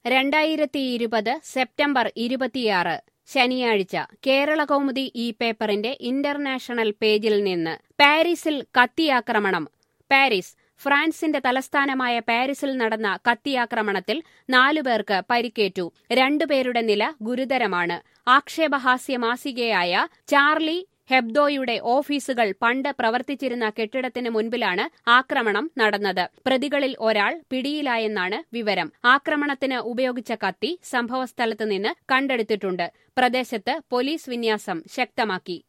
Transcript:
2020 September 26 ശനിയാഴ്ച കേരളകൗമുദി ഈ പേപ്പറിന്റെ ഇന്റർനാഷണൽ പേജിൽ നിന്ന് പാരീസിൽ കത്തിയാക്രമണം. പാരീസ് ഫ്രാൻസിന്റെ തലസ്ഥാനമായ പാരീസിൽ നടന്ന കത്തിയാക്രമണത്തിൽ 4 പേർക്ക് പരിക്കേറ്റു. 2 പേരുടെ നില ഗുരുതരമാണ്. ആക്ഷേപഹാസ്യ മാസികയായ ചാർലി ഹെബ്ദോയുടെ ഓഫീസുകൾ പണ്ട് പ്രവർത്തിച്ചിരുന്ന കെട്ടിടത്തിന് മുൻപിലാണ് ആക്രമണം നടന്നത്. പ്രതികളിൽ ഒരാൾ പിടിയിലായെന്നാണ് വിവരം. ആക്രമണത്തിന് ഉപയോഗിച്ച കത്തി സംഭവസ്ഥലത്ത് നിന്ന് കണ്ടെടുത്തിട്ടുണ്ട്. പ്രദേശത്ത് പോലീസ് വിന്യാസം ശക്തമാക്കി.